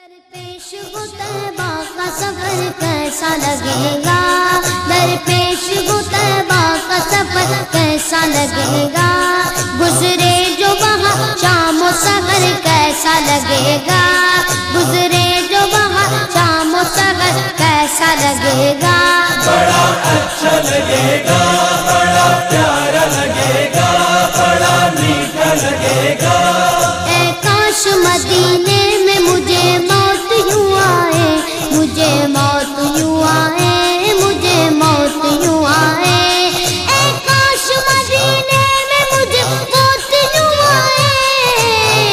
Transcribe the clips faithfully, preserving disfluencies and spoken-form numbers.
درپیش ہو طیبہ کا سفر کیسا لگے گا، درپیش ہو طیبہ کا سفر کیسا لگے گا، گزرے جو وہاں شام و سحر کیسا لگے گا، گزرے جو وہاں شام و سحر کیسا لگے گا، بڑا اچھا لگے گا، بڑا پیارا لگے گا، بڑا میٹھا لگے گا۔ اے کاش مدینے میں مجھے موت یوں آئے، مجھے موت یوں آئے، مجھے موت یوں آئے، اے کاش مدینے میں مجھے موت یوں آئے،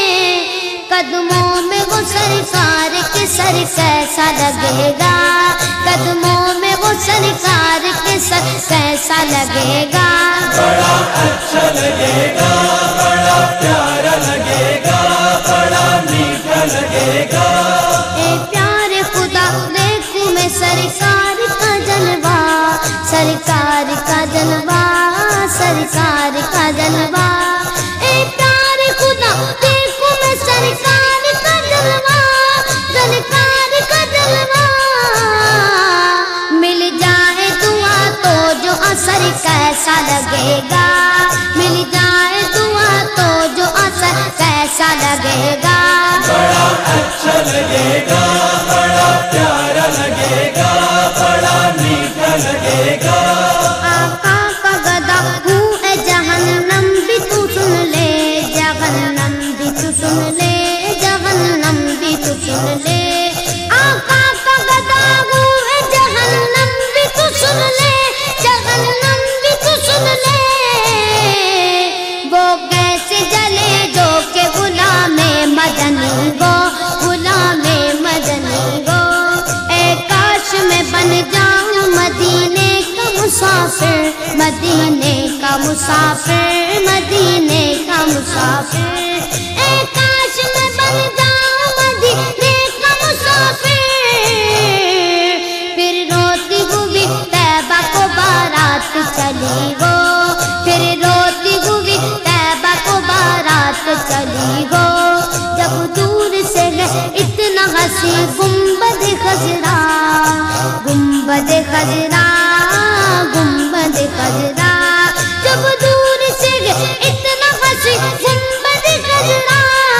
قدموں میں وہ سرکار کے سر کیسا لگے گا، قدموں میں وہ سرکار کے سر کیسا لگے گا، بڑا اچھا لگے گا، بڑا پیارا لگے گا، بڑا میٹھا لگے گا۔ اے پیارے خدا دیکھوں میں سرکار کا جلوہ، سرکار کا جلوہ، سرکار کا جلوہ، اے پیارے خدا دیکھوں میں سرکار کا جلوہ، سرکار کا جلوہ، مل جائے دعا تو جو اثر کیسا لگے گا، مل جائے دعا تو جو اثر کیسا لگے گا، بڑا اچھا لگے گا، بڑا پیارا لگے گا، بڑا میٹھا لگے گا۔ آقا کا گدا ہوں اے جہنم بھی تو سن لے، جہنم بھی تو سن لے، جہنم بھی تو سن لے، آقا کا گدا ہوں اے جہنم بھی تو سن لے، جہنم بھی تو سن لے، وہ کیسے جلے جو کہ غلام مدنی گو، غلام مدنی گو، اے کاش میں بن جاؤں مدینے کا مسافر، مدینے کا مسافر، مدینے کا مسافر، اے کاش میں بن جاؤں مدینے کا مسافر، پھر روتی ہوئی طیبہ کو بارات چلی گو، پھر روتی ہوئی طیبہ کو بارات چلی گو، جب دور سے ہے اتنا ہنسی گنبد خضرا، گنبد خضرا، گنبد خضرا، جب دور سے ہے اتنا ہنسی گنبد خضرا،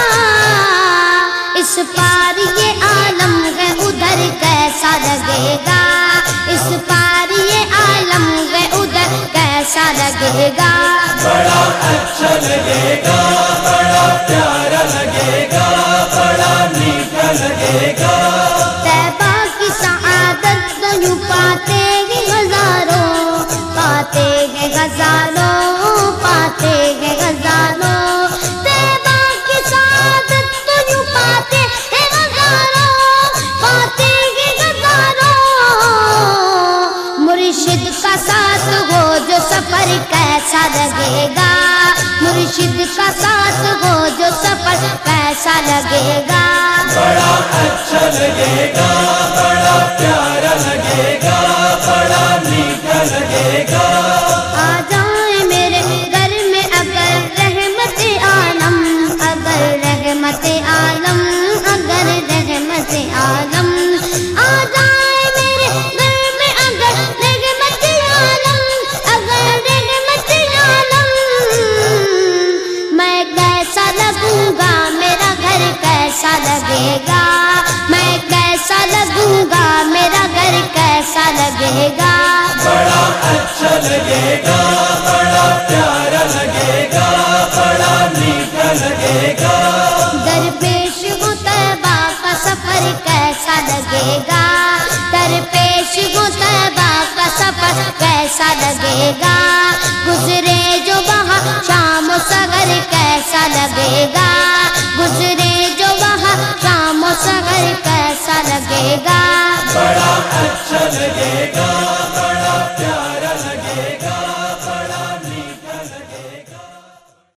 اس پار یہ عالم ہے ادھر کیسا لگے گا، اس پار یہ عالم ہے ادھر کیسا لگے گا، بڑا اچھا لگے گا، بڑا پیارا لگے گا، بڑا میٹھا لگے گا۔ طیبہ کی سعادت تو یوں پاتے ہیں ہزاروں، پاتے ہیں ہزاروں، پاتے ہیں ہزاروں، طیبہ کی سعادت تو یوں پاتے ہیں ہزاروں، پاتے ہیں ہزاروں، مرشد کا ساتھ ہو جو سفر کیسا لگے گا، مرشد کا ساتھ ہو جو سفر کیسا لگے گا، بڑا اچھا لگے گا، بڑا پیارا لگے گا، بڑا میٹھا لگے گا۔ آ جائیں میرے گھر میں اگر رحمت عالم، اگر رحمت عالم، اگر رحمت عالم، آ جائیں میرے گھر میں اگر رحمت عالم، اگر رحمت عالم، میں کیسا لگوں گا، میرا گھر کیسا لگے گا، میں کیسا لگوں گا، میرا گھر کیسا لگے گا، بڑا اچھا لگے گا، بڑا پیارا لگے گا، بڑا میٹھا لگے گا۔ درپیش ہو طیبہ کا سفر کیسا لگے گا، درپیش ہو طیبہ کا سفر کیسا لگے گا، گزرے جو وہاں شام و سحر کیسا لگے گا، گزرے جو وہاں شام و سحر کیسا لگے گا، بڑا اچھا لگے گا۔